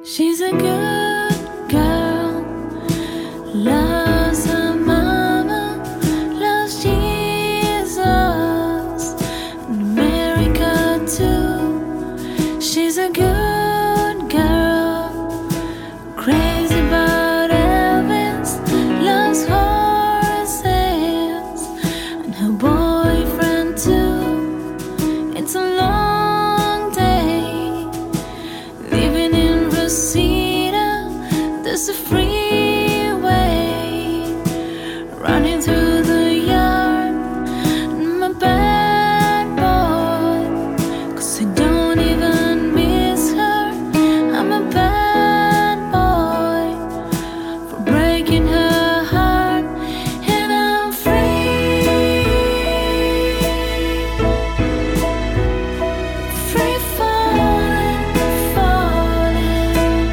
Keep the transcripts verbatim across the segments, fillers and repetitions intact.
She's a good girl, loves her mama, loves Jesus and America too. She's a good girl, crazy about Elvis, loves horses and her boyfriend too. It's a long day living in Reseda. There's a freeway running through the yard. I'm a bad boy, 'cause I don't even miss her. I'm a bad boy for breaking her heart. And I'm free, free falling, falling.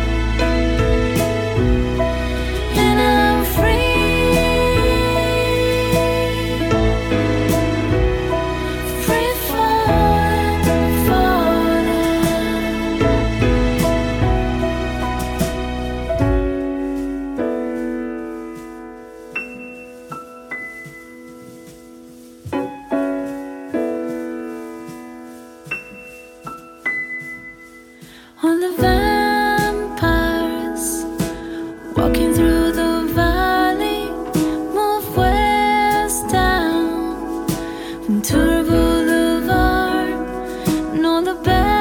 And I'm free, free falling, falling. All the vampires walking through the valley move west down Ventura Boulevard, and all the bad